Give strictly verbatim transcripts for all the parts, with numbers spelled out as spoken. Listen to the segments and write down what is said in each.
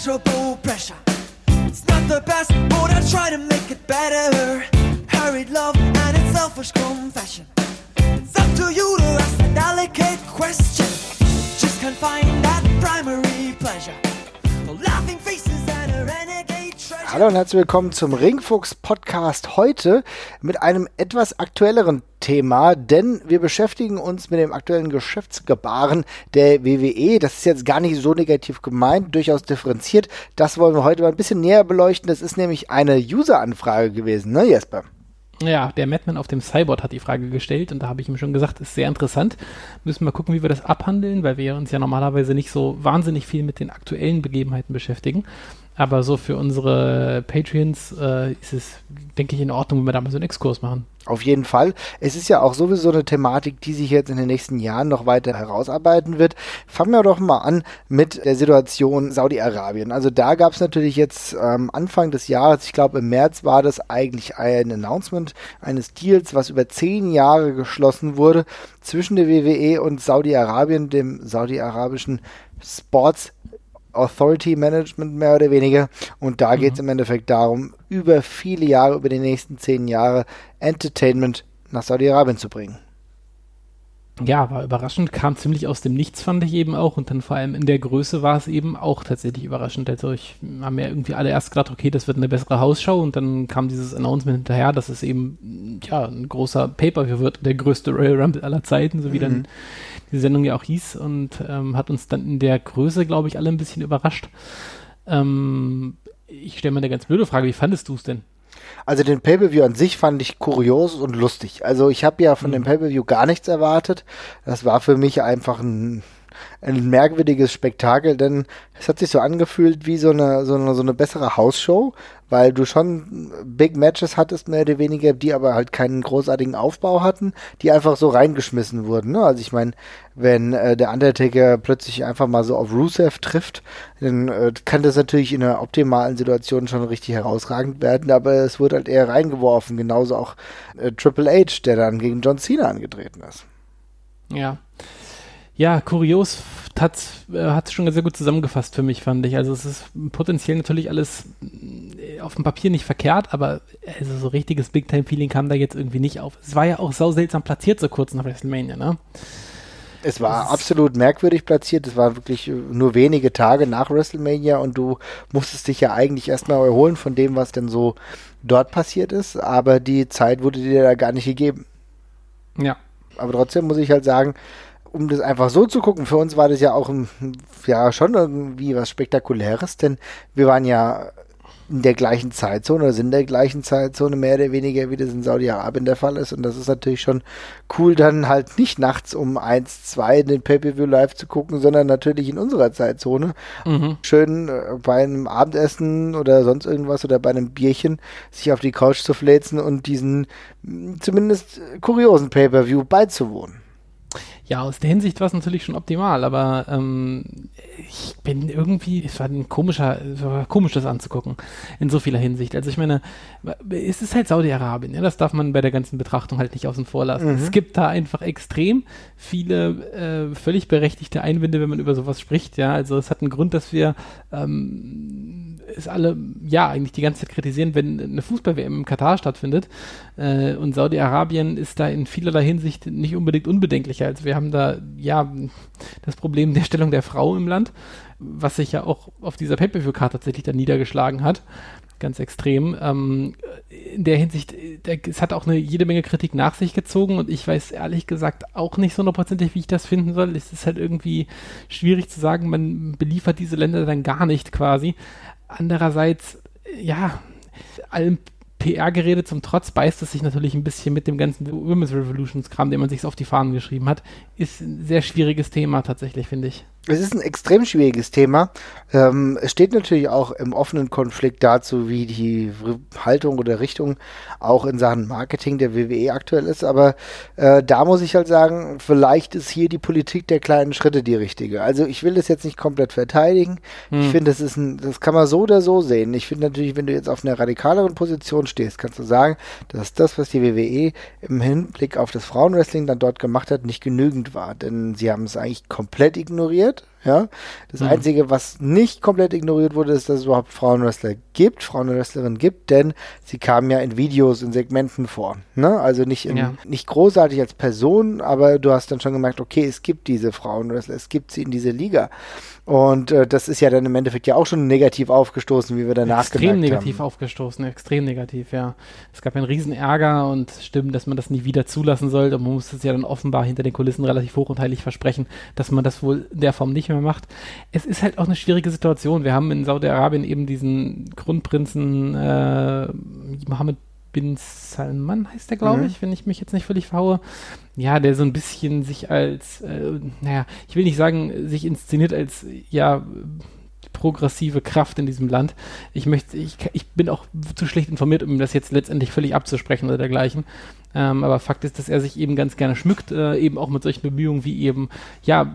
unmeasurable pressure. It's not the best, but I try to make it better. Hurried love and its selfish confession. It's up to you to ask a delicate question. Just can't find that primary pleasure. The laughing faces and a renegade treasure. Hallo und herzlich willkommen zum Ringfuchs Podcast heute mit einem etwas aktuelleren Thema, denn wir beschäftigen uns mit dem aktuellen Geschäftsgebaren der W W E. Das ist jetzt gar nicht so negativ gemeint, durchaus differenziert. Das wollen wir heute mal ein bisschen näher beleuchten. Das ist nämlich eine User-Anfrage gewesen, ne Jesper? Ja, der Madman auf dem Cyborg hat die Frage gestellt und da habe ich ihm schon gesagt, ist sehr interessant. Müssen wir gucken, wie wir das abhandeln, weil wir uns ja normalerweise nicht so wahnsinnig viel mit den aktuellen Begebenheiten beschäftigen. Aber so für unsere Patreons äh, ist es, denke ich, in Ordnung, wenn wir da mal so einen Exkurs machen. Auf jeden Fall. Es ist ja auch sowieso eine Thematik, die sich jetzt in den nächsten Jahren noch weiter herausarbeiten wird. Fangen wir doch mal an mit der Situation Saudi-Arabien. Also da gab es natürlich jetzt ähm, Anfang des Jahres, ich glaube im März war das eigentlich ein Announcement eines Deals, was über zehn Jahre geschlossen wurde zwischen der W W E und Saudi-Arabien, dem saudi-arabischen Sports Authority Management mehr oder weniger, und da geht es mhm. im Endeffekt darum, über viele Jahre, über die nächsten zehn Jahre Entertainment nach Saudi-Arabien zu bringen. Ja, war überraschend, kam ziemlich aus dem Nichts, fand ich eben auch, und dann vor allem in der Größe war es eben auch tatsächlich überraschend. Also ich habe ja irgendwie alle erst gedacht, okay, das wird eine bessere Hausschau, und dann kam dieses Announcement hinterher, dass es eben ja ein großer Pay-Per-View wird, der größte Royal Rumble aller Zeiten, so wie mhm. dann die Sendung ja auch hieß, und ähm, hat uns dann in der Größe, glaube ich, alle ein bisschen überrascht. Ähm, ich stelle mir eine ganz blöde Frage, wie fandest du es denn? Also den Pay-Per-View an sich fand ich kurios und lustig. Also ich habe ja von mhm. dem Pay-Per-View gar nichts erwartet. Das war für mich einfach ein, ein merkwürdiges Spektakel, denn es hat sich so angefühlt wie so eine, so eine, so eine bessere Hausshow, weil du schon Big Matches hattest, mehr oder weniger, die aber halt keinen großartigen Aufbau hatten, die einfach so reingeschmissen wurden. Ne? Also ich meine, wenn äh, der Undertaker plötzlich einfach mal so auf Rusev trifft, dann äh, kann das natürlich in einer optimalen Situation schon richtig herausragend werden, aber es wurde halt eher reingeworfen. Genauso auch äh, Triple H, der dann gegen John Cena angetreten ist. Ja. Ja, kurios hat es schon sehr gut zusammengefasst für mich, fand ich. Also es ist potenziell natürlich alles auf dem Papier nicht verkehrt, aber also so richtiges Big-Time-Feeling kam da jetzt irgendwie nicht auf. Es war ja auch sau seltsam platziert so kurz nach WrestleMania, ne? Es war das absolut merkwürdig platziert. Es war wirklich nur wenige Tage nach WrestleMania und du musstest dich ja eigentlich erstmal erholen von dem, was denn so dort passiert ist, aber die Zeit wurde dir da gar nicht gegeben. Ja. Aber trotzdem muss ich halt sagen, um das einfach so zu gucken, für uns war das ja auch ein, ja schon irgendwie was Spektakuläres, denn wir waren ja in der gleichen Zeitzone oder sind in der gleichen Zeitzone mehr oder weniger, wie das in Saudi-Arabien der Fall ist, und das ist natürlich schon cool, dann halt nicht nachts um eins, zwei den Pay-Per-View live zu gucken, sondern natürlich in unserer Zeitzone. Mhm. Schön äh, bei einem Abendessen oder sonst irgendwas oder bei einem Bierchen sich auf die Couch zu fläzen und diesen zumindest kuriosen Pay-Per-View beizuwohnen. Ja, aus der Hinsicht war es natürlich schon optimal, aber ähm, ich bin irgendwie, es war ein komischer, es war komisch, das anzugucken, in so vieler Hinsicht. Also ich meine, es ist halt Saudi-Arabien, ja, das darf man bei der ganzen Betrachtung halt nicht außen vor lassen. Mhm. Es gibt da einfach extrem viele äh, völlig berechtigte Einwände, wenn man über sowas spricht, ja, also es hat einen Grund, dass wir ähm, es alle, ja, eigentlich die ganze Zeit kritisieren, wenn eine Fußball-W M im Katar stattfindet, äh, und Saudi-Arabien ist da in vielerlei Hinsicht nicht unbedingt unbedenklicher. Also wir haben da, ja, das Problem der Stellung der Frau im Land, was sich ja auch auf dieser Pay-Per-View-Card tatsächlich dann niedergeschlagen hat. Ganz extrem. Ähm, in der Hinsicht, der, es hat auch eine jede Menge Kritik nach sich gezogen, und ich weiß ehrlich gesagt auch nicht so hundertprozentig, wie ich das finden soll. Es ist halt irgendwie schwierig zu sagen, man beliefert diese Länder dann gar nicht quasi. Andererseits, ja, allem P R-Gerede zum Trotz beißt es sich natürlich ein bisschen mit dem ganzen Women's Revolutions-Kram, den man sich auf die Fahnen geschrieben hat. Ist ein sehr schwieriges Thema tatsächlich, finde ich. Es ist ein extrem schwieriges Thema. Ähm, es steht natürlich auch im offenen Konflikt dazu, wie die Haltung oder Richtung auch in Sachen Marketing der W W E aktuell ist. Aber äh, da muss ich halt sagen, vielleicht ist hier die Politik der kleinen Schritte die richtige. Also ich will das jetzt nicht komplett verteidigen. Hm. Ich finde, das ist ein, das kann man so oder so sehen. Ich finde natürlich, wenn du jetzt auf einer radikaleren Position stehst, kannst du sagen, dass das, was die W W E im Hinblick auf das Frauenwrestling dann dort gemacht hat, nicht genügend war. Denn sie haben es eigentlich komplett ignoriert. Ja, das Mhm. Einzige, was nicht komplett ignoriert wurde, ist, dass es überhaupt Frauenwrestler gibt, Frauenwrestlerinnen gibt, denn sie kamen ja in Videos, in Segmenten vor. Ne? Also nicht, in, Ja. nicht großartig als Person, aber du hast dann schon gemerkt, okay, es gibt diese Frauenwrestler, es gibt sie in dieser Liga. Und äh, das ist ja dann im Endeffekt ja auch schon negativ aufgestoßen, wie wir danach Extrem gemerkt negativ haben. aufgestoßen, extrem negativ, ja. Es gab einen riesen Ärger und stimmt, dass man das nie wieder zulassen sollte. Und man muss es ja dann offenbar hinter den Kulissen relativ hoch und heilig versprechen, dass man das wohl in der Form nicht mehr macht. Es ist halt auch eine schwierige Situation. Wir haben in Saudi-Arabien eben diesen Kronprinzen äh, Mohammed bin Salman, heißt der, glaube Mhm. ich, wenn ich mich jetzt nicht völlig verhaue. Ja, der so ein bisschen sich als, äh, naja, ich will nicht sagen, sich inszeniert als, ja, progressive Kraft in diesem Land. Ich möchte, ich, ich bin auch zu schlecht informiert, um das jetzt letztendlich völlig abzusprechen oder dergleichen. Ähm, aber Fakt ist, dass er sich eben ganz gerne schmückt, äh, eben auch mit solchen Bemühungen wie eben, ja,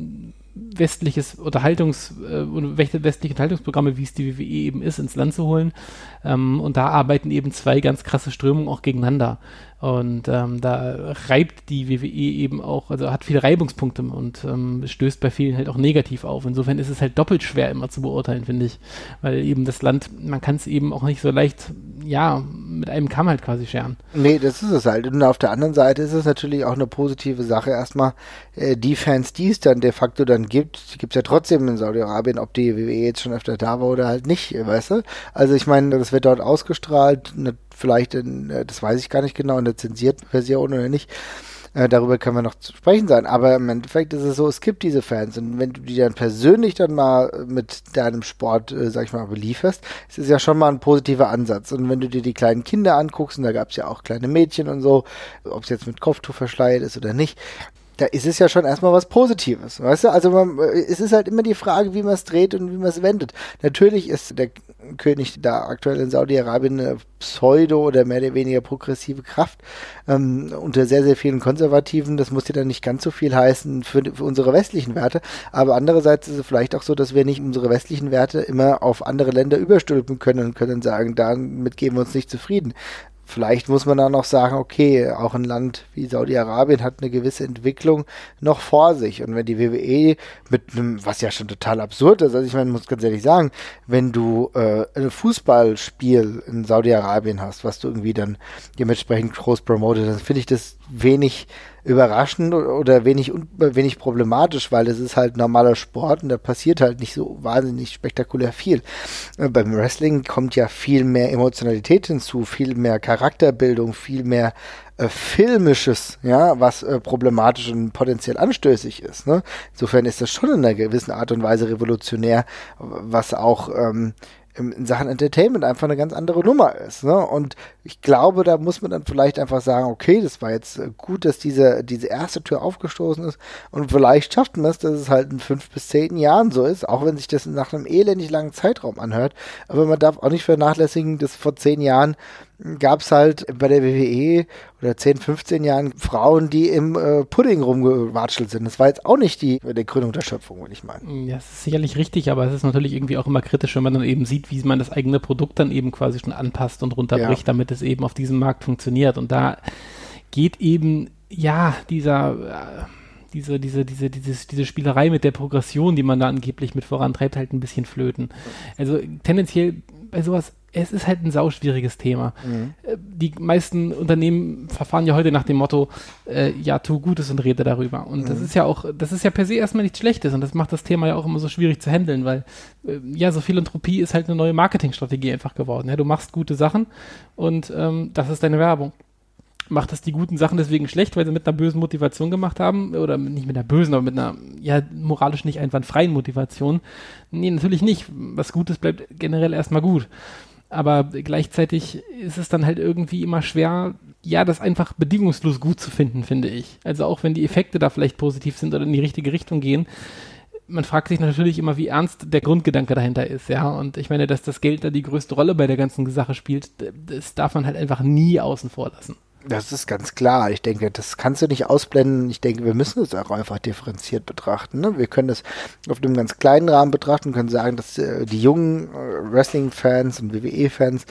westliches Unterhaltungs- äh, und westliche Unterhaltungsprogramme, wie es die W W E eben ist, ins Land zu holen. Ähm, und da arbeiten eben zwei ganz krasse Strömungen auch gegeneinander. Und ähm, da reibt die W W E eben auch, also hat viele Reibungspunkte und ähm, stößt bei vielen halt auch negativ auf. Insofern ist es halt doppelt schwer immer zu beurteilen, finde ich. Weil eben das Land, man kann es eben auch nicht so leicht, ja, mit einem Kamm halt quasi scheren. Nee, das ist es halt. Und auf der anderen Seite ist es natürlich auch eine positive Sache. Erstmal, äh, die Fans, die es dann de facto dann gibt, die gibt es ja trotzdem in Saudi-Arabien, ob die W W E jetzt schon öfter da war oder halt nicht, weißt du? Also ich meine, das wird dort ausgestrahlt, ne, vielleicht, in, äh, das weiß ich gar nicht genau, in der zensierten Version oder nicht. Äh, darüber können wir noch zu sprechen sein. Aber im Endeffekt ist es so, es gibt diese Fans. Und wenn du die dann persönlich dann mal mit deinem Sport, äh, sag ich mal, belieferst, ist es ja schon mal ein positiver Ansatz. Und wenn du dir die kleinen Kinder anguckst, und da gab es ja auch kleine Mädchen und so, ob es jetzt mit Kopftuch verschleiert ist oder nicht, da ist es ja schon erstmal was Positives, weißt du? Also man, es ist halt immer die Frage, wie man es dreht und wie man es wendet. Natürlich ist der König da aktuell in Saudi-Arabien eine pseudo- oder mehr oder weniger progressive Kraft ähm, unter sehr, sehr vielen Konservativen. Das muss ja dann nicht ganz so viel heißen für, für unsere westlichen Werte. Aber andererseits ist es vielleicht auch so, dass wir nicht unsere westlichen Werte immer auf andere Länder überstülpen können und können sagen, damit geben wir uns nicht zufrieden. Vielleicht muss man dann noch sagen, okay, auch ein Land wie Saudi-Arabien hat eine gewisse Entwicklung noch vor sich. Und wenn die W W E mit einem, was ja schon total absurd ist, also ich meine, muss ganz ehrlich sagen, wenn du äh, ein Fußballspiel in Saudi-Arabien hast, was du irgendwie dann dementsprechend groß promotet, dann finde ich das wenig überraschend oder wenig, wenig problematisch, weil es ist halt normaler Sport und da passiert halt nicht so wahnsinnig spektakulär viel. Äh, beim Wrestling kommt ja viel mehr Emotionalität hinzu, viel mehr Charakterbildung, viel mehr äh, Filmisches, ja, was äh, problematisch und potenziell anstößig ist. Ne? Insofern ist das schon in einer gewissen Art und Weise revolutionär, was auch ähm, in Sachen Entertainment einfach eine ganz andere Nummer ist. Ne? Und ich glaube, da muss man dann vielleicht einfach sagen, okay, das war jetzt gut, dass diese, diese erste Tür aufgestoßen ist und vielleicht schafft man es, dass es halt in fünf bis zehn Jahren so ist, auch wenn sich das nach einem elendig langen Zeitraum anhört. Aber man darf auch nicht vernachlässigen, dass vor zehn Jahren gab es halt bei der W W E oder zehn, fünfzehn Jahren Frauen, die im äh, Pudding rumgewatschelt sind. Das war jetzt auch nicht die, die Gründung der Schöpfung, würde ich meinen. Ja, das ist sicherlich richtig, aber es ist natürlich irgendwie auch immer kritisch, wenn man dann eben sieht, wie man das eigene Produkt dann eben quasi schon anpasst und runterbricht, ja, damit es eben auf diesem Markt funktioniert. Und da geht eben, ja, dieser, äh, diese, diese, diese, dieses, diese Spielerei mit der Progression, die man da angeblich mit vorantreibt, halt ein bisschen flöten. Also tendenziell bei sowas, es ist halt ein sauschwieriges Thema. Mhm. Die meisten Unternehmen verfahren ja heute nach dem Motto, äh, ja, tu Gutes und rede darüber. Und mhm. das ist ja auch, das ist ja per se erstmal nichts Schlechtes und das macht das Thema ja auch immer so schwierig zu handeln, weil äh, ja, so Philanthropie ist halt eine neue Marketingstrategie einfach geworden. Ja, du machst gute Sachen und ähm, das ist deine Werbung. Macht das die guten Sachen deswegen schlecht, weil sie mit einer bösen Motivation gemacht haben? Oder nicht mit einer bösen, aber mit einer, ja, moralisch nicht einwandfreien Motivation? Nee, natürlich nicht. Was Gutes bleibt generell erstmal gut. Aber gleichzeitig ist es dann halt irgendwie immer schwer, ja, das einfach bedingungslos gut zu finden, finde ich. Also auch wenn die Effekte da vielleicht positiv sind oder in die richtige Richtung gehen, man fragt sich natürlich immer, wie ernst der Grundgedanke dahinter ist, ja. Und ich meine, dass das Geld da die größte Rolle bei der ganzen Sache spielt, das darf man halt einfach nie außen vor lassen. Das ist ganz klar. Ich denke, das kannst du nicht ausblenden. Ich denke, wir müssen es auch einfach differenziert betrachten. Ne? Wir können das auf einem ganz kleinen Rahmen betrachten, können sagen, dass äh, die jungen äh, Wrestling-Fans und W W E-Fans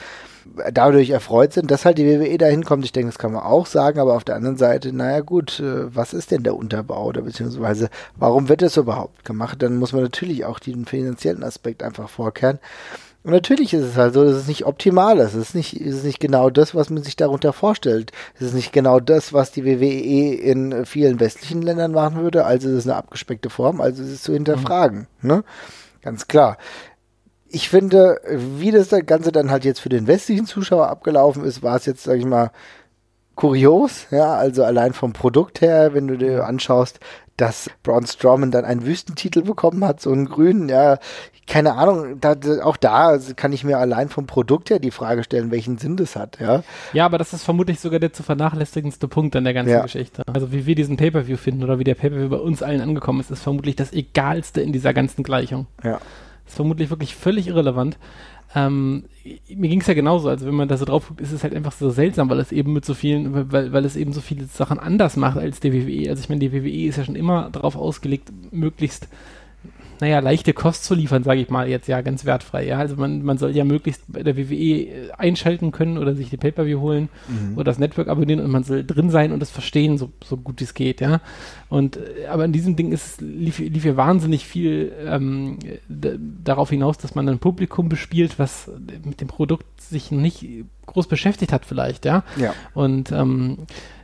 dadurch erfreut sind, dass halt die W W E dahin kommt. Ich denke, das kann man auch sagen, aber auf der anderen Seite, naja gut, äh, was ist denn der Unterbau oder beziehungsweise warum wird das überhaupt gemacht? Dann muss man natürlich auch den finanziellen Aspekt einfach vorkehren. Und natürlich ist es halt so, dass es nicht optimal ist. Es ist nicht, es ist nicht genau das, was man sich darunter vorstellt. Es ist nicht genau das, was die W W E in vielen westlichen Ländern machen würde. Also es ist eine abgespeckte Form, also es ist zu hinterfragen. Mhm. Ne? Ganz klar. Ich finde, wie das Ganze dann halt jetzt für den westlichen Zuschauer abgelaufen ist, war es jetzt, sag ich mal, kurios. Ja, also allein vom Produkt her, wenn du dir anschaust, dass Braun Strowman dann einen Wüstentitel bekommen hat, so einen grünen, ja, keine Ahnung, da, auch da kann ich mir allein vom Produkt her die Frage stellen, welchen Sinn das hat, ja. Ja, aber das ist vermutlich sogar der zu vernachlässigendste Punkt an der ganzen ja. Geschichte. Also wie wir diesen Pay-Per-View finden oder wie der Pay-Per-View bei uns allen angekommen ist, ist vermutlich das Egalste in dieser ganzen Gleichung. Ja. Ist vermutlich wirklich völlig irrelevant. Ähm, mir ging es ja genauso, also wenn man da so drauf guckt, ist es halt einfach so seltsam, weil es eben mit so vielen, weil, weil es eben so viele Sachen anders macht als die W W E. Also ich meine, die W W E ist ja schon immer darauf ausgelegt, möglichst, naja, leichte Kost zu liefern, sage ich mal jetzt, ja, ganz wertfrei, ja, also man, man soll ja möglichst bei der W W E einschalten können oder sich die Pay-Per-View holen mhm. oder das Network abonnieren und man soll drin sein und es verstehen, so, so gut es geht, ja, und, aber in diesem Ding ist es, lief, lief ja wahnsinnig viel ähm, d- darauf hinaus, dass man ein Publikum bespielt, was mit dem Produkt sich nicht groß beschäftigt hat vielleicht, ja, ja. und ähm,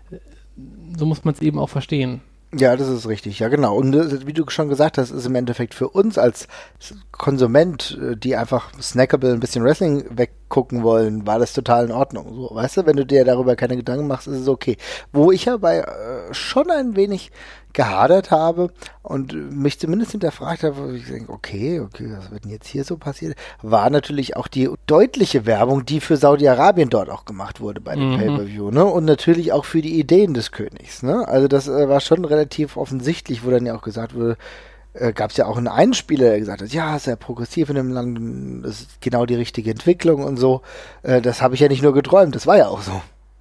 so muss man es eben auch verstehen. Ja, das ist richtig, ja genau. Und äh, wie du schon gesagt hast, ist im Endeffekt für uns als Konsument, äh, die einfach snackable ein bisschen Wrestling weggucken wollen, war das total in Ordnung. So, weißt du, wenn du dir darüber keine Gedanken machst, ist es okay. Wo ich aber äh, schon ein wenig gehadert habe und mich zumindest hinterfragt habe, wo ich denke, okay, okay, was wird denn jetzt hier so passiert, war natürlich auch die deutliche Werbung, die für Saudi-Arabien dort auch gemacht wurde bei dem mhm. Pay-Per-View, ne? Und natürlich auch für die Ideen des Königs, ne? Also das äh, war schon relativ offensichtlich, wo dann ja auch gesagt wurde, äh, gab es ja auch einen Einspieler, der gesagt hat, ja, sehr progressiv in dem Land, das ist genau die richtige Entwicklung und so. Äh, das habe ich ja nicht nur geträumt, das war ja auch so.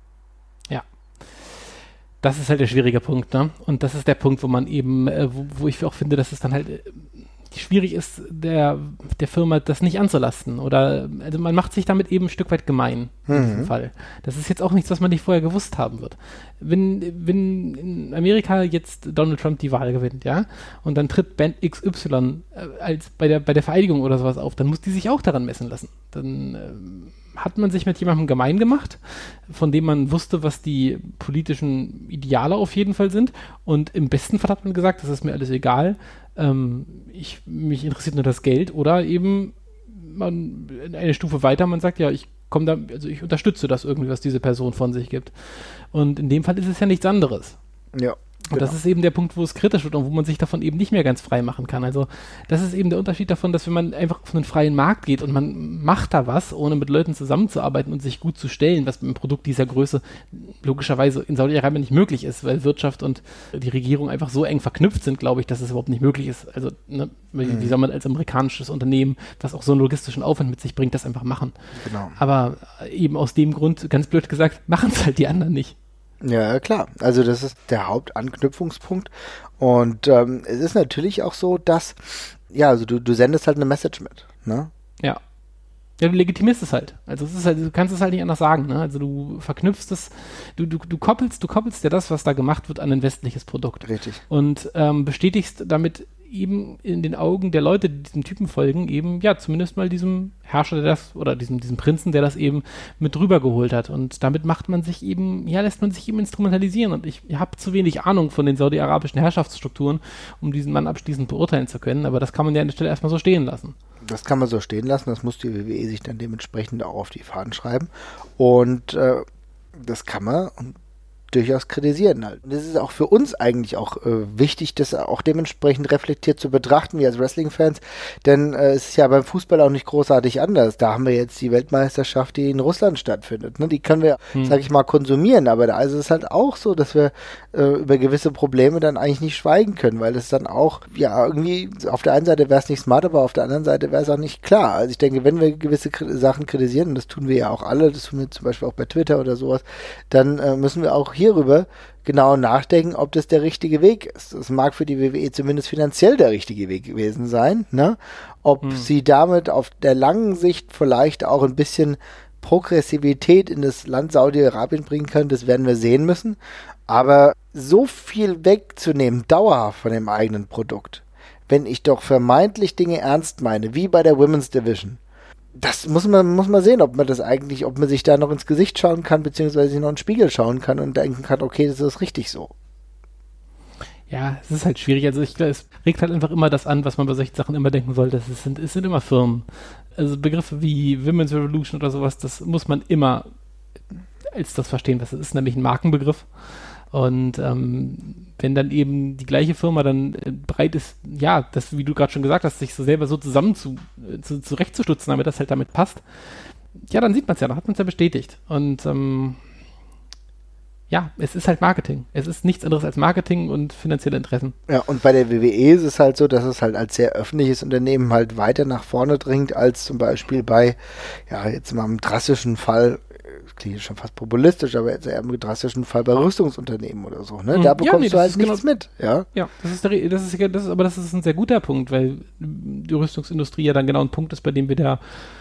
Das ist halt der schwierige Punkt, ne? Und das ist der Punkt, wo man eben, äh, wo, wo ich auch finde, dass es dann halt äh, schwierig ist, der, der Firma das nicht anzulasten. Oder, also man macht sich damit eben ein Stück weit gemein, mhm. in diesem Fall. Das ist jetzt auch nichts, was man nicht vorher gewusst haben wird. Wenn, wenn in Amerika jetzt Donald Trump die Wahl gewinnt, ja, und dann tritt Band X Y äh, als bei der, bei der Vereidigung oder sowas auf, dann muss die sich auch daran messen lassen. Dann, äh, hat man sich mit jemandem gemein gemacht, von dem man wusste, was die politischen Ideale auf jeden Fall sind. Und im besten Fall hat man gesagt, das ist mir alles egal, ähm, ich, mich interessiert nur das Geld. Oder eben man eine Stufe weiter, man sagt, ja, ich komme da, also ich unterstütze das irgendwie, was diese Person von sich gibt. Und in dem Fall ist es ja nichts anderes. Ja. Und genau. Das ist eben der Punkt, wo es kritisch wird und wo man sich davon eben nicht mehr ganz frei machen kann. Also das ist eben der Unterschied davon, dass wenn man einfach auf einen freien Markt geht und man macht da was, ohne mit Leuten zusammenzuarbeiten und sich gut zu stellen, was mit einem Produkt dieser Größe logischerweise in Saudi-Arabien nicht möglich ist, weil Wirtschaft und die Regierung einfach so eng verknüpft sind, glaube ich, dass es überhaupt nicht möglich ist. Also ne, mhm. wie soll man als amerikanisches Unternehmen, was auch so einen logistischen Aufwand mit sich bringt, das einfach machen. Genau. Aber eben aus dem Grund, ganz blöd gesagt, machen es halt die anderen nicht. Ja, klar. Also das ist der Hauptanknüpfungspunkt. Und ähm, es ist natürlich auch so, dass, ja, also du, du sendest halt eine Message mit, ne? Ja. Ja, du legitimierst es halt. Also es ist halt, du kannst es halt nicht anders sagen, ne? Also du verknüpfst es, du, du, du koppelst, du koppelst ja das, was da gemacht wird, an ein westliches Produkt. Richtig. Und ähm, bestätigst damit eben in den Augen der Leute, die diesem Typen folgen, eben, ja, zumindest mal diesem Herrscher, der das, oder diesem, diesem Prinzen, der das eben mit drüber geholt hat. Und damit macht man sich eben, ja, lässt man sich eben instrumentalisieren. Und ich habe zu wenig Ahnung von den saudi-arabischen Herrschaftsstrukturen, um diesen Mann abschließend beurteilen zu können. Aber das kann man ja an der Stelle erstmal so stehen lassen. Das kann man so stehen lassen. Das muss die W W E sich dann dementsprechend auch auf die Fahnen schreiben. Und äh, das kann man durchaus kritisieren halt. Das ist auch für uns eigentlich auch äh, wichtig, das auch dementsprechend reflektiert zu betrachten, wir als Wrestling-Fans, denn äh, es ist ja beim Fußball auch nicht großartig anders. Da haben wir jetzt die Weltmeisterschaft, die in Russland stattfindet. Ne? Die können wir, hm. sag ich mal, konsumieren, aber da ist es halt auch so, dass wir äh, über gewisse Probleme dann eigentlich nicht schweigen können, weil das dann auch, ja, irgendwie, auf der einen Seite wäre es nicht smart, aber auf der anderen Seite wäre es auch nicht klar. Also ich denke, wenn wir gewisse K- Sachen kritisieren, und das tun wir ja auch alle, das tun wir zum Beispiel auch bei Twitter oder sowas, dann äh, müssen wir auch hierüber genau nachdenken, ob das der richtige Weg ist. Das mag für die W W E zumindest finanziell der richtige Weg gewesen sein, ne? Ob hm. sie damit auf der langen Sicht vielleicht auch ein bisschen Progressivität in das Land Saudi-Arabien bringen können, das werden wir sehen müssen. Aber so viel wegzunehmen, dauerhaft von dem eigenen Produkt, wenn ich doch vermeintlich Dinge ernst meine, wie bei der Women's Division, das muss man, muss man sehen, ob man das eigentlich, ob man sich da noch ins Gesicht schauen kann, beziehungsweise sich noch in den Spiegel schauen kann und denken kann, okay, das ist richtig so. Ja, es ist halt schwierig. Also ich glaube, es regt halt einfach immer das an, was man bei solchen Sachen immer denken sollte. Es sind, es sind immer Firmen. Also Begriffe wie Women's Revolution oder sowas, das muss man immer als das verstehen, was es ist, nämlich ein Markenbegriff. Und ähm, wenn dann eben die gleiche Firma dann äh, bereit ist, ja, das, wie du gerade schon gesagt hast, sich so selber so zusammen zu, äh, zu, zurechtzustutzen, damit das halt damit passt, ja, dann sieht man es ja, dann hat man es ja bestätigt. Und ähm, ja, es ist halt Marketing. Es ist nichts anderes als Marketing und finanzielle Interessen. Ja, und bei der W W E ist es halt so, dass es halt als sehr öffentliches Unternehmen halt weiter nach vorne dringt, als zum Beispiel bei, ja, jetzt mal im drastischen Fall, klingt schon fast populistisch, aber jetzt eher im drastischen Fall bei Rüstungsunternehmen oder so, ne? Da bekommst ja, nee, du halt nichts genau, mit, ja? Ja, das ist, der, das, ist, das ist, aber das ist ein sehr guter Punkt, weil die Rüstungsindustrie ja dann genau ein Punkt ist, bei dem wir da,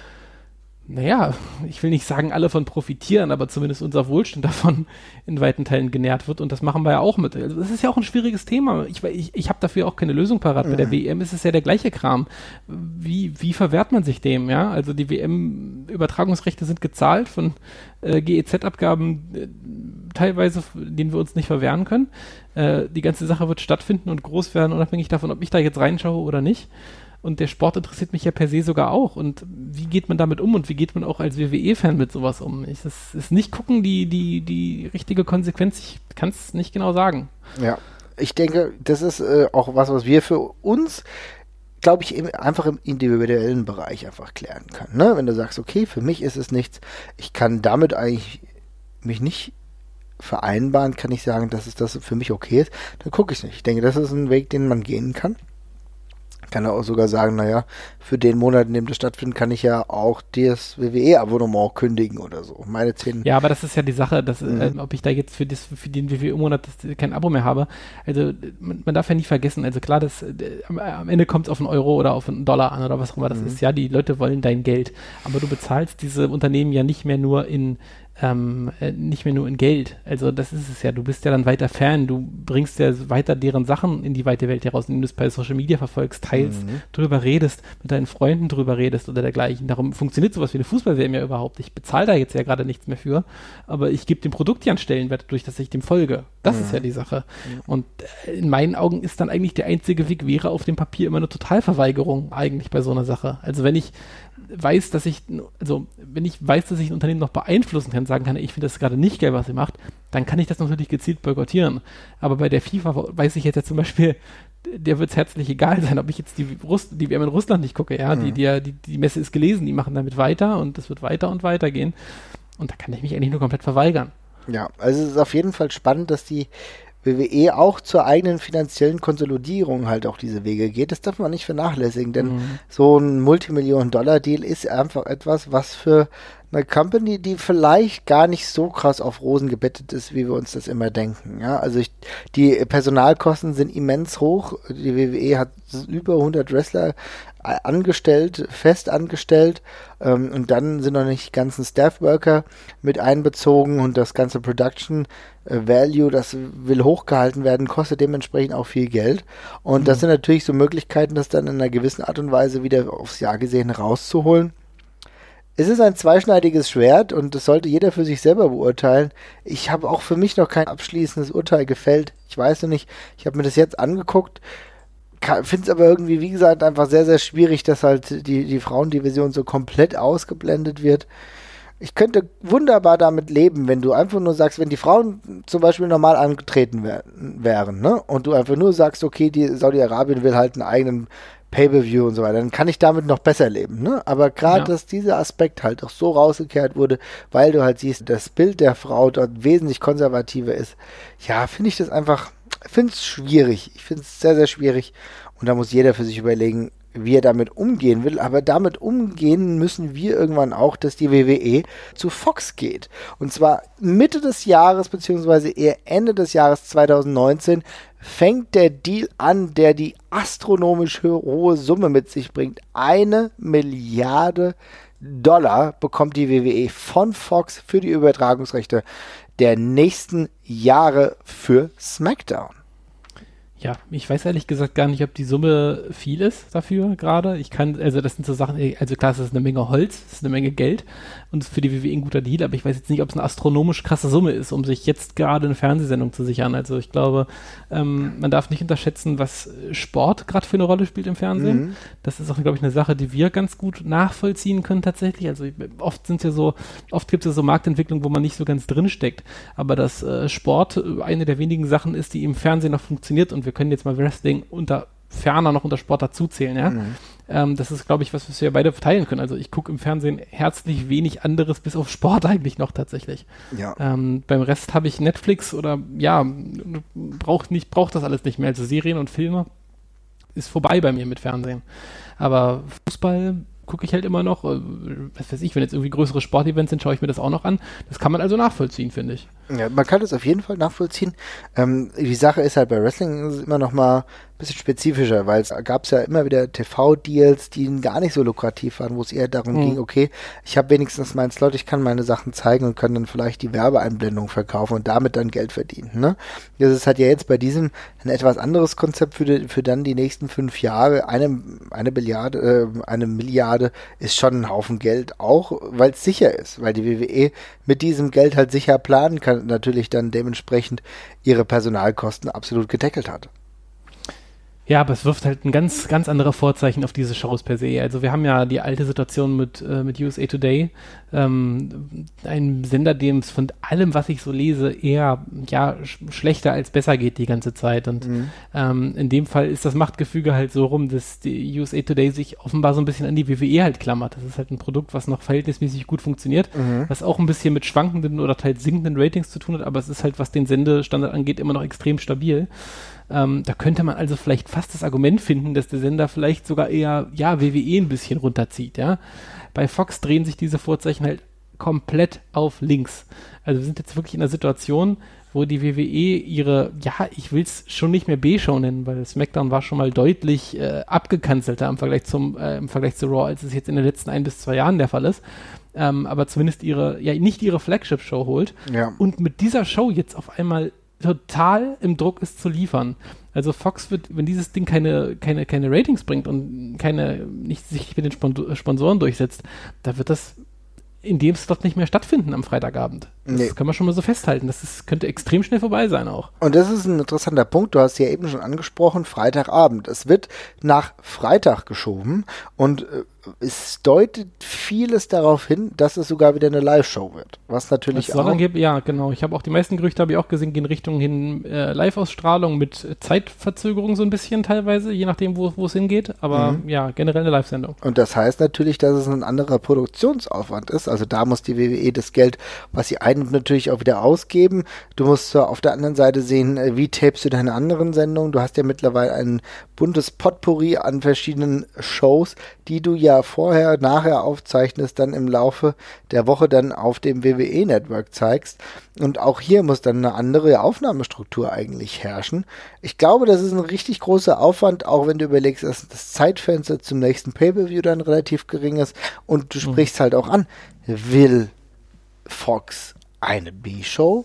naja, ich will nicht sagen, alle von profitieren, aber zumindest unser Wohlstand davon in weiten Teilen genährt wird und das machen wir ja auch mit. Also das ist ja auch ein schwieriges Thema. Ich, ich, ich habe dafür auch keine Lösung parat. Mhm. Bei der W M ist es ja der gleiche Kram. Wie, wie verwehrt man sich dem, ja? Also die W M-Übertragungsrechte sind gezahlt von äh, G E Z-Abgaben, äh, teilweise, denen wir uns nicht verwehren können. Äh, die ganze Sache wird stattfinden und groß werden, unabhängig davon, ob ich da jetzt reinschaue oder nicht. Und der Sport interessiert mich ja per se sogar auch. Und wie geht man damit um und wie geht man auch als W W E-Fan mit sowas um? Ich, das ist nicht gucken die, die, die richtige Konsequenz. Ich kann es nicht genau sagen. Ja, ich denke, das ist äh, auch was, was wir für uns, glaube ich, im, einfach im individuellen Bereich einfach klären können. Ne? Wenn du sagst, okay, für mich ist es nichts, ich kann damit eigentlich mich nicht vereinbaren, kann ich sagen, dass es das für mich okay ist, dann gucke ich nicht. Ich denke, das ist ein Weg, den man gehen kann. Kann er auch sogar sagen, naja, für den Monat, in dem das stattfindet, kann ich ja auch das W W E-Abonnement kündigen oder so. Meine zehn. Ja, aber das ist ja die Sache, dass, mhm. äh, ob ich da jetzt für, das, für den W W E-Monat kein Abo mehr habe. Also man, man darf ja nie vergessen, also klar, das, äh, am, am Ende kommt es auf einen Euro oder auf einen Dollar an oder was auch immer das mhm. ist. Ja, die Leute wollen dein Geld. Aber du bezahlst diese Unternehmen ja nicht mehr nur in Ähm, äh, nicht mehr nur in Geld. Also das ist es ja. Du bist ja dann weiter Fan. Du bringst ja weiter deren Sachen in die weite Welt heraus, indem du es bei Social Media verfolgst, teilst, mhm. drüber redest, mit deinen Freunden drüber redest oder dergleichen. Darum funktioniert sowas wie eine Fußball-W M ja überhaupt. Ich bezahle da jetzt ja gerade nichts mehr für, aber ich gebe dem Produkt ja einen Stellenwert, durch dass ich dem folge. Das mhm. ist ja die Sache. Mhm. Und äh, in meinen Augen ist dann eigentlich der einzige Weg, wäre auf dem Papier immer eine Totalverweigerung eigentlich bei so einer Sache. Also wenn ich weiß, dass ich, also wenn ich weiß, dass ich ein Unternehmen noch beeinflussen kann, sagen kann, ich finde das gerade nicht geil, was ihr macht, dann kann ich das natürlich gezielt boykottieren. Aber bei der FIFA weiß ich jetzt ja zum Beispiel, der wird es herzlich egal sein, ob ich jetzt die, Russ- die W M in Russland nicht gucke, ja, mhm. die, die, die, die Messe ist gelesen, die machen damit weiter und es wird weiter und weiter gehen. Und da kann ich mich eigentlich nur komplett verweigern. Ja, also es ist auf jeden Fall spannend, dass die W W E auch zur eigenen finanziellen Konsolidierung halt auch diese Wege geht. Das darf man nicht vernachlässigen, denn mhm. so ein Multimillionen-Dollar-Deal ist einfach etwas, was für eine Company, die vielleicht gar nicht so krass auf Rosen gebettet ist, wie wir uns das immer denken. Ja, also ich, die Personalkosten sind immens hoch. Die W W E hat über hundert Wrestler angestellt, fest angestellt, ähm, und dann sind noch nicht die ganzen Staff-Worker mit einbezogen und das ganze Production äh, Value, das will hochgehalten werden, kostet dementsprechend auch viel Geld. Und mhm. das sind natürlich so Möglichkeiten, das dann in einer gewissen Art und Weise wieder aufs Jahr gesehen rauszuholen. Es ist ein zweischneidiges Schwert und das sollte jeder für sich selber beurteilen. Ich habe auch für mich noch kein abschließendes Urteil gefällt. Ich weiß noch nicht, ich habe mir das jetzt angeguckt, finde es aber irgendwie, wie gesagt, einfach sehr, sehr schwierig, dass halt die, die Frauendivision so komplett ausgeblendet wird. Ich könnte wunderbar damit leben, wenn du einfach nur sagst, wenn die Frauen zum Beispiel normal angetreten wär, wären, ne? Und du einfach nur sagst, okay, die Saudi-Arabien will halt einen eigenen Pay-Per-View und so weiter, dann kann ich damit noch besser leben, ne? Aber gerade, ja. dass dieser Aspekt halt auch so rausgekehrt wurde, weil du halt siehst, das Bild der Frau dort wesentlich konservativer ist, ja, finde ich das einfach, finde es schwierig. Ich finde es sehr, sehr schwierig. Und da muss jeder für sich überlegen, wie er damit umgehen will. Aber damit umgehen müssen wir irgendwann auch, dass die W W E zu Fox geht. Und zwar Mitte des Jahres, beziehungsweise eher Ende des Jahres zwanzig neunzehn, fängt der Deal an, der die astronomisch hohe Summe mit sich bringt. Eine Milliarde Dollar bekommt die W W E von Fox für die Übertragungsrechte der nächsten Jahre für SmackDown. Ja, ich weiß ehrlich gesagt gar nicht, ob die Summe viel ist dafür gerade. Ich kann, also das sind so Sachen, also klar, es ist eine Menge Holz, es ist eine Menge Geld und für die W W E ein guter Deal, aber ich weiß jetzt nicht, ob es eine astronomisch krasse Summe ist, um sich jetzt gerade eine Fernsehsendung zu sichern. Also ich glaube, ähm, man darf nicht unterschätzen, was Sport gerade für eine Rolle spielt im Fernsehen. Mhm. Das ist auch, glaube ich, eine Sache, die wir ganz gut nachvollziehen können tatsächlich. Also oft sind ja so, oft gibt es ja so Marktentwicklungen, wo man nicht so ganz drin steckt, aber dass äh, Sport eine der wenigen Sachen ist, die im Fernsehen noch funktioniert und wir können jetzt mal Wrestling unter ferner noch unter Sport dazuzählen, ja. Mhm. Ähm, das ist, glaube ich, was, was wir beide verteilen können. Also ich gucke im Fernsehen herzlich wenig anderes bis auf Sport eigentlich noch tatsächlich. Ja. Ähm, beim Rest habe ich Netflix oder ja, braucht nicht, braucht das alles nicht mehr. Also Serien und Filme ist vorbei bei mir mit Fernsehen. Aber Fußball gucke ich halt immer noch, äh, was weiß ich, wenn jetzt irgendwie größere Sportevents sind, schaue ich mir das auch noch an. Das kann man also nachvollziehen, finde ich. Ja, man kann das auf jeden Fall nachvollziehen. Ähm, die Sache ist halt bei Wrestling immer noch mal ein bisschen spezifischer, weil es gab es ja immer wieder T V-Deals, die gar nicht so lukrativ waren, wo es eher darum mhm. ging, okay, ich habe wenigstens meinen Slot, ich kann meine Sachen zeigen und kann dann vielleicht die Werbeeinblendung verkaufen und damit dann Geld verdienen. Ne? Das ist halt ja jetzt bei diesem ein etwas anderes Konzept für, die, für dann die nächsten fünf Jahre. Eine, eine Milliarde, äh, eine Milliarde ist schon ein Haufen Geld, auch weil es sicher ist, weil die W W E mit diesem Geld halt sicher planen kann und natürlich dann dementsprechend ihre Personalkosten absolut gedeckelt hat. Ja, aber es wirft halt ein ganz, ganz andere Vorzeichen auf diese Shows per se. Also wir haben ja die alte Situation mit, äh, mit U S A Today, ähm, ein Sender, dem es von allem, was ich so lese, eher ja sch- schlechter als besser geht die ganze Zeit. Und mhm. ähm, in dem Fall ist das Machtgefüge halt so rum, dass die U S A Today sich offenbar so ein bisschen an die W W E halt klammert. Das ist halt ein Produkt, was noch verhältnismäßig gut funktioniert, mhm. was auch ein bisschen mit schwankenden oder teils sinkenden Ratings zu tun hat, aber es ist halt, was den Sendestandard angeht, immer noch extrem stabil. Ähm, da könnte man also vielleicht fast das Argument finden, dass der Sender vielleicht sogar eher, ja, W W E ein bisschen runterzieht, ja. Bei Fox drehen sich diese Vorzeichen halt komplett auf links. Also wir sind jetzt wirklich in einer Situation, wo die W W E ihre, ja, ich will es schon nicht mehr B-Show nennen, weil SmackDown war schon mal deutlich äh, abgekanzelter im Vergleich zum, äh, im Vergleich zu Raw, als es jetzt in den letzten ein bis zwei Jahren der Fall ist. Ähm, aber zumindest ihre, ja, nicht ihre Flagship-Show holt. Ja. Und mit dieser Show jetzt auf einmal total im Druck ist zu liefern. Also Fox wird, wenn dieses Ding keine, keine, keine Ratings bringt und keine, nicht sich mit den Spon- Sponsoren durchsetzt, da wird das in dem Slot nicht mehr stattfinden am Freitagabend. Das nee. kann man schon mal so festhalten. Das ist, könnte extrem schnell vorbei sein auch. Und das ist ein interessanter Punkt. Du hast ja eben schon angesprochen, Freitagabend. Es wird nach Freitag geschoben und äh, es deutet vieles darauf hin, dass es sogar wieder eine Live-Show wird. Was natürlich das soll auch... Dann, ja, genau. Ich habe auch die meisten Gerüchte, habe ich auch gesehen, gehen Richtung hin äh, Live-Ausstrahlung mit Zeitverzögerung so ein bisschen teilweise, je nachdem, wo es hingeht. Aber mhm. ja, generell eine Live-Sendung. Und das heißt natürlich, dass es ein anderer Produktionsaufwand ist. Also da muss die W W E das Geld, was sie ein- natürlich auch wieder ausgeben. Du musst uh, auf der anderen Seite sehen, uh, wie tapest du deine anderen Sendungen. Du hast ja mittlerweile ein buntes Potpourri an verschiedenen Shows, die du ja vorher, nachher aufzeichnest, dann im Laufe der Woche dann auf dem W W E-Network zeigst. Und auch hier muss dann eine andere Aufnahmestruktur eigentlich herrschen. Ich glaube, das ist ein richtig großer Aufwand, auch wenn du überlegst, dass das Zeitfenster zum nächsten Pay-Per-View dann relativ gering ist. Und du mhm. sprichst halt auch an, will Fox eine B-Show?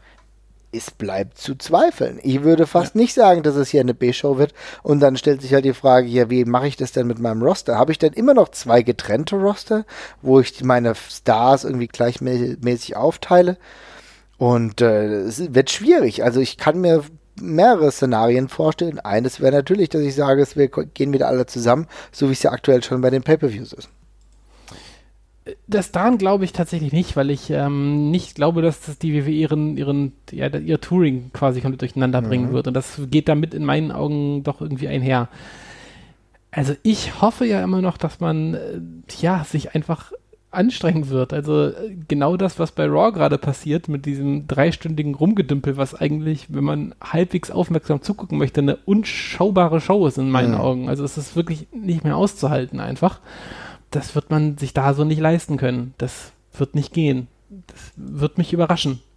Es bleibt zu zweifeln. Ich würde fast ja. nicht sagen, dass es hier eine B-Show wird. Und dann stellt sich halt die Frage, ja, wie mache ich das denn mit meinem Roster? Habe ich denn immer noch zwei getrennte Roster, wo ich meine Stars irgendwie gleichmäßig aufteile? Und äh, es wird schwierig. Also ich kann mir mehrere Szenarien vorstellen. Eines wäre natürlich, dass ich sage, wir gehen wieder alle zusammen, so wie es ja aktuell schon bei den Pay-Per-Views ist. Das daran glaube ich tatsächlich nicht, weil ich ähm, nicht glaube, dass das die W W E ihren, ihren, ja, ihr Touring quasi komplett durcheinander mhm. bringen wird. Und das geht damit in meinen Augen doch irgendwie einher. Also ich hoffe ja immer noch, dass man äh, ja sich einfach anstrengen wird. Also äh, genau das, was bei Raw gerade passiert, mit diesem dreistündigen Rumgedümpel, was eigentlich, wenn man halbwegs aufmerksam zugucken möchte, eine unschaubare Show ist in meinen mhm. Augen. Also es ist wirklich nicht mehr auszuhalten einfach. Das wird man sich da so nicht leisten können. Das wird nicht gehen. Das wird mich überraschen.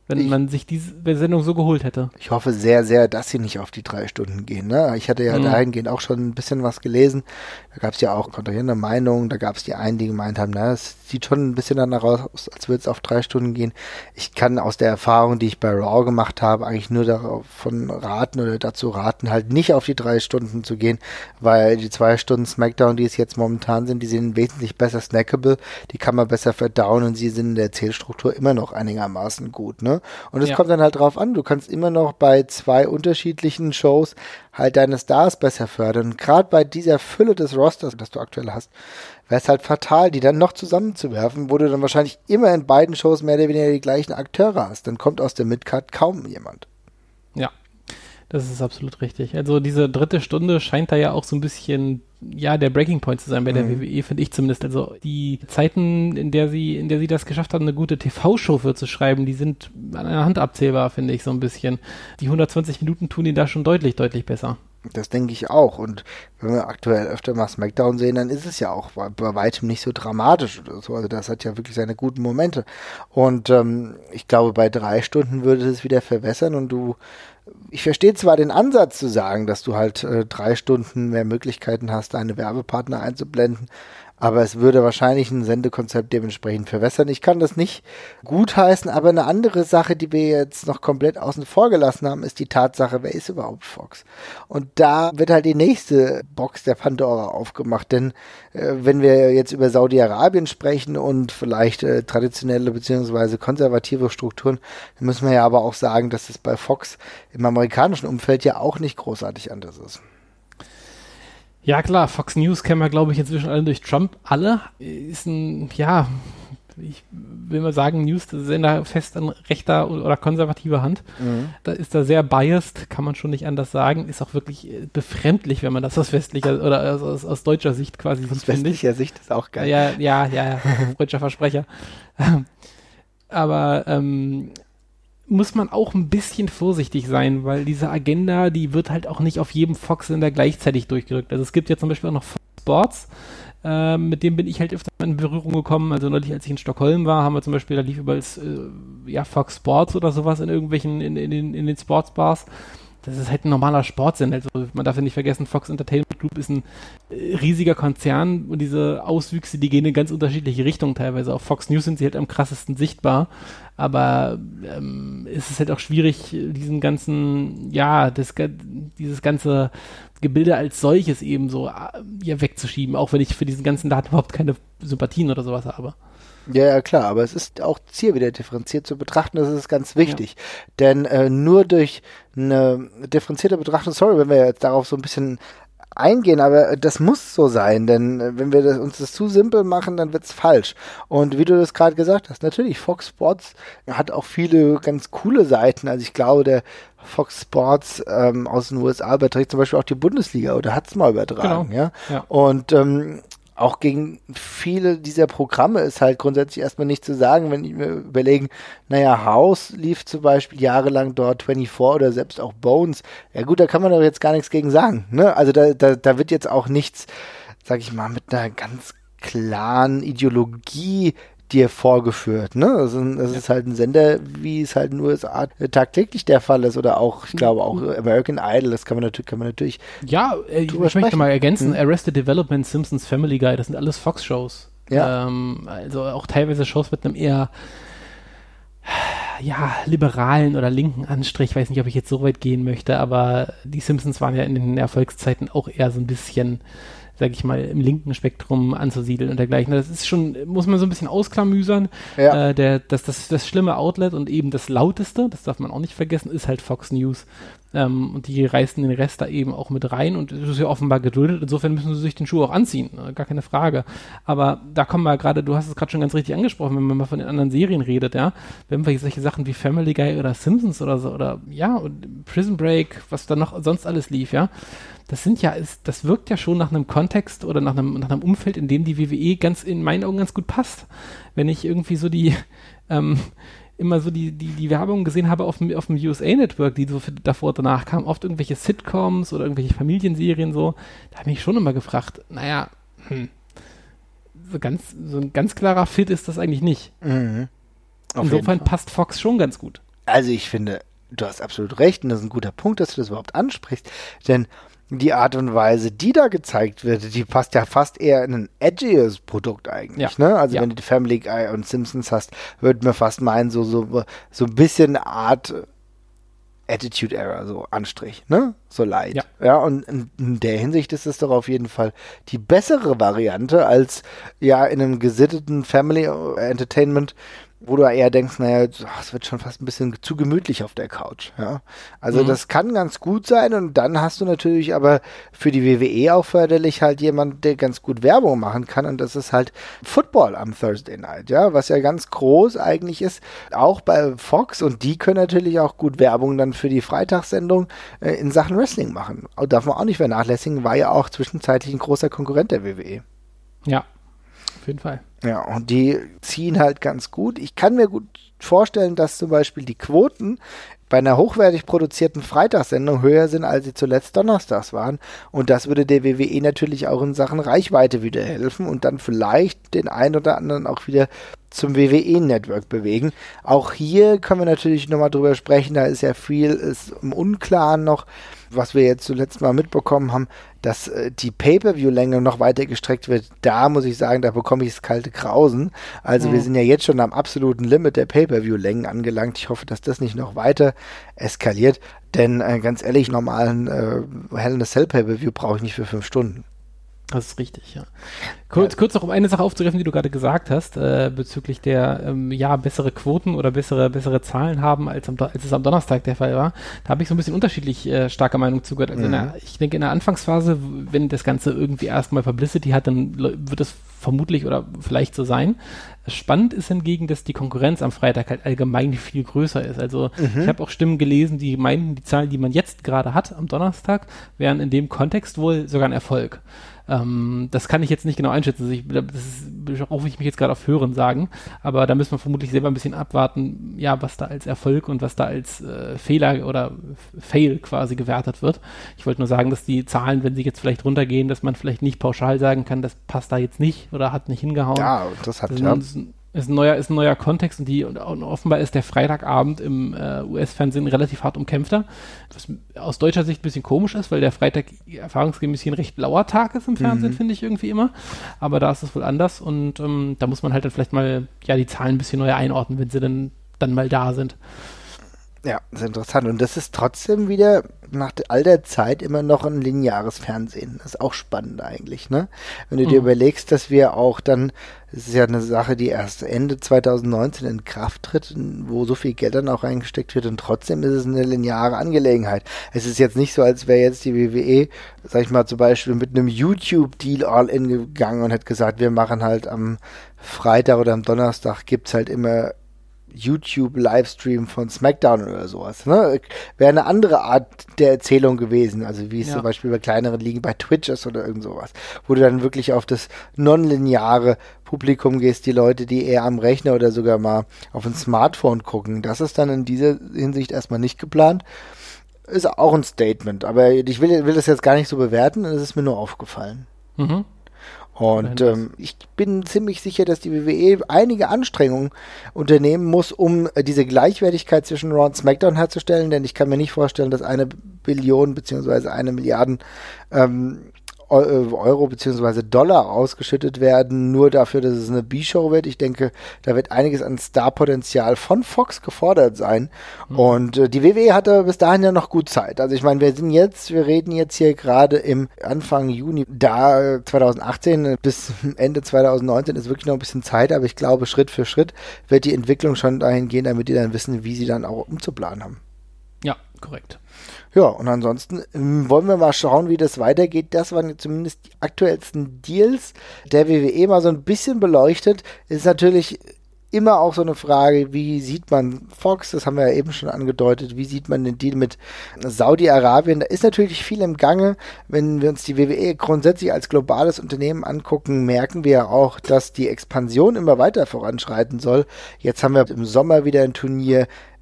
wenn ich, man sich diese Sendung so geholt hätte. Ich hoffe sehr, sehr, dass sie nicht auf die drei Stunden gehen. Ne? Ich hatte ja mhm. dahingehend auch schon ein bisschen was gelesen. Da gab es ja auch kontrahierende Meinungen. Da gab es die einen, die gemeint haben, na, es sieht schon ein bisschen danach aus, als würde es auf drei Stunden gehen. Ich kann aus der Erfahrung, die ich bei Raw gemacht habe, eigentlich nur davon raten oder dazu raten, halt nicht auf die drei Stunden zu gehen, weil die zwei Stunden SmackDown, die es jetzt momentan sind, die sind wesentlich besser snackable, die kann man besser verdauen und sie sind in der Erzählstruktur immer noch einigermaßen gut, ne? Und es ja. kommt dann halt drauf an, du kannst immer noch bei zwei unterschiedlichen Shows halt deine Stars besser fördern. Und gerade bei dieser Fülle des Rosters, das du aktuell hast, wäre es halt fatal, die dann noch zusammenzuwerfen, wo du dann wahrscheinlich immer in beiden Shows mehr oder weniger die gleichen Akteure hast. Dann kommt aus der Midcard kaum jemand. Ja, das ist absolut richtig. Also diese dritte Stunde scheint da ja auch so ein bisschen, ja, der Breaking Point zu sein bei der mhm. W W E, finde ich zumindest. Also die Zeiten, in der sie, in der sie das geschafft haben, eine gute T V-Show für zu schreiben, die sind an einer Hand abzählbar, finde ich so ein bisschen. Die hundertzwanzig Minuten tun ihnen da schon deutlich, deutlich besser. Das denke ich auch. Und wenn wir aktuell öfter mal SmackDown sehen, dann ist es ja auch bei weitem nicht so dramatisch oder so. Also das hat ja wirklich seine guten Momente. Und ähm, ich glaube, bei drei Stunden würde es wieder verwässern und du ich verstehe zwar den Ansatz zu sagen, dass du halt äh, drei Stunden mehr Möglichkeiten hast, deine Werbepartner einzublenden, aber es würde wahrscheinlich ein Sendekonzept dementsprechend verwässern. Ich kann das nicht gutheißen, aber eine andere Sache, die wir jetzt noch komplett außen vor gelassen haben, ist die Tatsache, wer ist überhaupt Fox? Und da wird halt die nächste Box der Pandora aufgemacht, denn äh, wenn wir jetzt über Saudi-Arabien sprechen und vielleicht äh, traditionelle bzw. konservative Strukturen, dann müssen wir ja aber auch sagen, dass es bei Fox im amerikanischen Umfeld ja auch nicht großartig anders ist. Ja klar, Fox News kennen wir, glaube ich, inzwischen alle durch Trump. Alle ist ein, ja, ich will mal sagen, News-Sender fest an rechter oder konservativer Hand. Mhm. Da ist er sehr biased, kann man schon nicht anders sagen. Ist auch wirklich befremdlich, wenn man das aus westlicher oder aus, aus, aus deutscher Sicht quasi sieht. Aus westlicher Sicht ist auch geil. Ja, ja, ja, ja freudscher Versprecher. Aber ähm, muss man auch ein bisschen vorsichtig sein, weil diese Agenda, die wird halt auch nicht auf jedem Fox-Sender gleichzeitig durchgedrückt. Also es gibt ja zum Beispiel auch noch Fox Sports, äh, mit dem bin ich halt öfter in Berührung gekommen. Also neulich, als ich in Stockholm war, haben wir zum Beispiel, da lief über das, äh, ja, Fox Sports oder sowas in irgendwelchen, in, in, in, in den Sportsbars. Das ist halt ein normaler Sportsender. Also man darf ja nicht vergessen, Fox Entertainment Group ist ein äh, riesiger Konzern und diese Auswüchse, die gehen in ganz unterschiedliche Richtungen teilweise. Auf Fox News sind sie halt am krassesten sichtbar, aber ähm, es ist halt auch schwierig, diesen ganzen, ja, das, dieses ganze Gebilde als solches eben so ja, wegzuschieben, auch wenn ich für diesen ganzen Daten überhaupt keine Sympathien oder sowas habe. Ja, ja, klar, aber es ist auch hier wieder differenziert zu betrachten, das ist ganz wichtig. Ja. Denn äh, nur durch eine differenzierte Betrachtung, sorry, wenn wir jetzt darauf so ein bisschen eingehen, aber das muss so sein, denn äh, wenn wir das, uns das zu simpel machen, dann wird's falsch. Und wie du das gerade gesagt hast, natürlich, Fox Sports hat auch viele ganz coole Seiten. Also ich glaube, der Fox Sports ähm, aus den U S A überträgt zum Beispiel auch die Bundesliga oder hat's mal übertragen, genau. ja? ja. Und ähm, auch gegen viele dieser Programme ist halt grundsätzlich erstmal nicht zu sagen, wenn ich mir überlegen, naja, House lief zum Beispiel jahrelang dort, vierundzwanzig oder selbst auch Bones. Ja gut, da kann man aber jetzt gar nichts gegen sagen, ne? Also da, da, da wird jetzt auch nichts, sag ich mal, mit einer ganz klaren Ideologie dir vorgeführt, ne? Das ist, das ist halt ein Sender, wie es halt in den U S A tagtäglich der Fall ist, oder auch, ich glaube auch American Idol, das kann man natürlich, kann man natürlich ja, äh, ich sprechen. möchte mal ergänzen, hm. Arrested Development, Simpsons, Family Guy, das sind alles Fox-Shows. Ja. Ähm, also auch teilweise Shows mit einem eher ja, liberalen oder linken Anstrich, ich weiß nicht, ob ich jetzt so weit gehen möchte, aber die Simpsons waren ja in den Erfolgszeiten auch eher so ein bisschen, sag ich mal, im linken Spektrum anzusiedeln und dergleichen. Das ist schon, muss man so ein bisschen ausklamüsern. Ja. Äh, der, das, das, das schlimme Outlet und eben das lauteste, das darf man auch nicht vergessen, ist halt Fox News. Ähm, und die reißen den Rest da eben auch mit rein und es ist ja offenbar geduldet. Insofern müssen sie sich den Schuh auch anziehen, ne? Gar keine Frage. Aber da kommen wir gerade, du hast es gerade schon ganz richtig angesprochen, wenn man mal von den anderen Serien redet, ja, wenn wir solche Sachen wie Family Guy oder Simpsons oder so oder ja, und Prison Break, was da noch sonst alles lief, ja, das sind ja, ist, das wirkt ja schon nach einem Kontext oder nach einem, nach einem Umfeld, in dem die W W E ganz in meinen Augen ganz gut passt. Wenn ich irgendwie so die, ähm, immer so die, die, die Werbung gesehen habe auf dem, auf dem U S A-Network, die so für, davor und danach kamen, oft irgendwelche Sitcoms oder irgendwelche Familienserien so, da habe ich mich schon immer gefragt, naja, hm, so ganz, so ein ganz klarer Fit ist das eigentlich nicht. Mhm. Insofern passt Fox schon ganz gut. Also ich finde, du hast absolut recht und das ist ein guter Punkt, dass du das überhaupt ansprichst, denn die Art und Weise, die da gezeigt wird, die passt ja fast eher in ein edgies Produkt eigentlich, ja. ne? Also ja. wenn du die Family Guy und Simpsons hast, würde man fast meinen, so, so, so ein bisschen Art Attitude Error, so Anstrich, ne? So light. Ja, ja und in, in der Hinsicht ist es doch auf jeden Fall die bessere Variante als ja in einem gesitteten Family Entertainment, wo du eher denkst, naja, es wird schon fast ein bisschen zu gemütlich auf der Couch. Ja? Also mhm. das kann ganz gut sein und dann hast du natürlich aber für die W W E auch förderlich halt jemand, der ganz gut Werbung machen kann und das ist halt Football am Thursday Night, ja, was ja ganz groß eigentlich ist, auch bei Fox und die können natürlich auch gut Werbung dann für die Freitagssendung äh, in Sachen Wrestling machen. Aber darf man auch nicht vernachlässigen, war ja auch zwischenzeitlich ein großer Konkurrent der W W E. Ja. Auf jeden Fall. Ja, und die ziehen halt ganz gut. Ich kann mir gut vorstellen, dass zum Beispiel die Quoten bei einer hochwertig produzierten Freitagssendung höher sind, als sie zuletzt donnerstags waren. Und das würde der W W E natürlich auch in Sachen Reichweite wieder helfen und dann vielleicht den einen oder anderen auch wieder zum W W E-Network bewegen. Auch hier können wir natürlich nochmal drüber sprechen, da ist ja viel ist im Unklaren noch, was wir jetzt zuletzt mal mitbekommen haben, dass äh, die Pay-Per-View-Länge noch weiter gestreckt wird. Da muss ich sagen, da bekomme ich das kalte Grausen. Also mhm. wir sind ja jetzt schon am absoluten Limit der Pay-Per-View-Längen angelangt. Ich hoffe, dass das nicht noch weiter eskaliert, denn äh, ganz ehrlich, normalen äh, Hell in a Cell Pay-Per-View brauche ich nicht für fünf Stunden. Das ist richtig, ja. Kurz, ja. kurz noch um eine Sache aufzugreifen, die du gerade gesagt hast, äh, bezüglich der, ähm, ja, bessere Quoten oder bessere bessere Zahlen haben, als, am, als es am Donnerstag der Fall war. Da habe ich so ein bisschen unterschiedlich äh, starke Meinung zugehört. Also mhm. in der, ich denke, in der Anfangsphase, wenn das Ganze irgendwie erstmal Publicity hat, dann wird es vermutlich oder vielleicht so sein. Spannend ist hingegen, dass die Konkurrenz am Freitag halt allgemein viel größer ist. Also mhm. ich habe auch Stimmen gelesen, die meinten, die Zahlen, die man jetzt gerade hat am Donnerstag, wären in dem Kontext wohl sogar ein Erfolg. Ähm, das kann ich jetzt nicht genau einschätzen. Also ich, das rufe ich mich jetzt gerade auf Hören sagen, aber da müssen wir vermutlich selber ein bisschen abwarten, ja, was da als Erfolg und was da als äh, Fehler oder Fail quasi gewertet wird. Ich wollte nur sagen, dass die Zahlen, wenn sie jetzt vielleicht runtergehen, dass man vielleicht nicht pauschal sagen kann, das passt da jetzt nicht oder hat nicht hingehauen. Ja, das hat das ja. Ist, ist ein neuer, ist ein neuer Kontext und die und, und offenbar ist der Freitagabend im äh, U S-Fernsehen relativ hart umkämpfter, was aus deutscher Sicht ein bisschen komisch ist, weil der Freitag erfahrungsgemäß hier ein recht lauer Tag ist im Fernsehen, mhm. finde ich irgendwie immer, aber da ist es wohl anders und ähm, da muss man halt dann vielleicht mal ja die Zahlen ein bisschen neu einordnen, wenn sie dann, dann mal da sind. Ja, das ist interessant. Und das ist trotzdem wieder nach all der Zeit immer noch ein lineares Fernsehen. Das ist auch spannend eigentlich, ne? Wenn du mhm. dir überlegst, dass wir auch dann, das ist ja eine Sache, die erst Ende zwanzig neunzehn in Kraft tritt, wo so viel Geld dann auch reingesteckt wird und trotzdem ist es eine lineare Angelegenheit. Es ist jetzt nicht so, als wäre jetzt die W W E, sag ich mal zum Beispiel, mit einem YouTube-Deal all in gegangen und hätte gesagt, wir machen halt am Freitag oder am Donnerstag gibt's halt immer YouTube-Livestream von SmackDown oder sowas. Ne? Wäre eine andere Art der Erzählung gewesen, also wie es ja. zum Beispiel bei kleineren Ligen bei Twitch ist oder irgend sowas, wo du dann wirklich auf das nonlineare Publikum gehst, die Leute, die eher am Rechner oder sogar mal auf ein Smartphone gucken. Das ist dann in dieser Hinsicht erstmal nicht geplant. Ist auch ein Statement, aber ich will, will das jetzt gar nicht so bewerten, es ist mir nur aufgefallen. Mhm. Und ähm, ich bin ziemlich sicher, dass die W W E einige Anstrengungen unternehmen muss, um äh, diese Gleichwertigkeit zwischen Raw und SmackDown herzustellen, denn ich kann mir nicht vorstellen, dass eine Billion beziehungsweise eine Milliarden ähm, Euro beziehungsweise Dollar ausgeschüttet werden, nur dafür, dass es eine B-Show wird. Ich denke, da wird einiges an Starpotenzial von Fox gefordert sein. Mhm. Und äh, die W W E hatte bis dahin ja noch gut Zeit. Also ich meine, wir sind jetzt, wir reden jetzt hier gerade im Anfang Juni, da zwanzig achtzehn bis Ende zwanzig neunzehn ist wirklich noch ein bisschen Zeit, aber ich glaube, Schritt für Schritt wird die Entwicklung schon dahin gehen, damit die dann wissen, wie sie dann auch umzuplanen haben. Ja, korrekt. Ja, und ansonsten ähm, wollen wir mal schauen, wie das weitergeht. Das waren jetzt zumindest die aktuellsten Deals der W W E mal so ein bisschen beleuchtet. Ist natürlich immer auch so eine Frage, wie sieht man Fox, das haben wir ja eben schon angedeutet, wie sieht man den Deal mit Saudi-Arabien? Da ist natürlich viel im Gange. Wenn wir uns die W W E grundsätzlich als globales Unternehmen angucken, merken wir ja auch, dass die Expansion immer weiter voranschreiten soll. Jetzt haben wir im Sommer wieder ein Turnier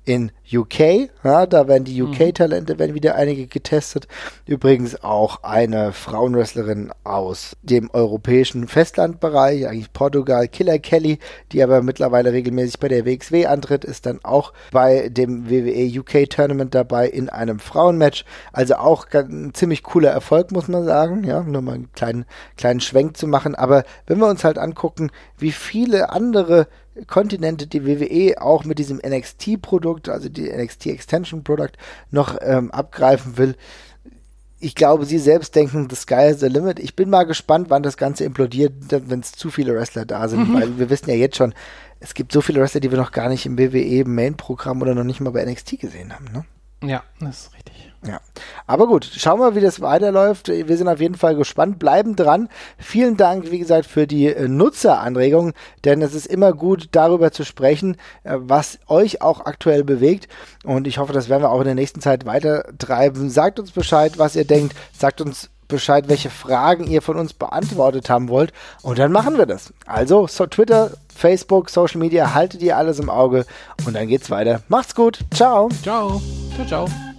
in U K. Ja, da werden die U K-Talente, werden wieder einige getestet. Übrigens auch eine Frauenwrestlerin aus dem europäischen Festlandbereich, eigentlich Portugal, Killer Kelly, die aber mittlerweile regelmäßig bei der W X W antritt, ist dann auch bei dem W W E U K-Tournament dabei in einem Frauenmatch. Also auch ein ziemlich cooler Erfolg, muss man sagen. Ja, nur mal einen kleinen, kleinen Schwenk zu machen. Aber wenn wir uns halt angucken, wie viele andere Kontinente die W W E auch mit diesem N X T-Produkt, also die N X T Extension Product, noch ähm, abgreifen will. Ich glaube, sie selbst denken, the sky is the limit. Ich bin mal gespannt, wann das Ganze implodiert, wenn es zu viele Wrestler da sind, mhm. weil wir wissen ja jetzt schon, es gibt so viele Wrestler, die wir noch gar nicht im W W E-Main-Programm oder noch nicht mal bei N X T gesehen haben, ne? Ja, das ist richtig. Ja, aber gut, schauen wir, wie das weiterläuft. Wir sind auf jeden Fall gespannt, bleiben dran. Vielen Dank, wie gesagt, für die äh, Nutzeranregungen, denn es ist immer gut, darüber zu sprechen, äh, was euch auch aktuell bewegt. Und ich hoffe, das werden wir auch in der nächsten Zeit weiter treiben. Sagt uns Bescheid, was ihr denkt. Sagt uns Bescheid, welche Fragen ihr von uns beantwortet haben wollt. Und dann machen wir das. Also, so Twitter, Facebook, Social Media, haltet ihr alles im Auge. Und dann geht's weiter. Macht's gut. Ciao. Ciao. Ciao, ciao.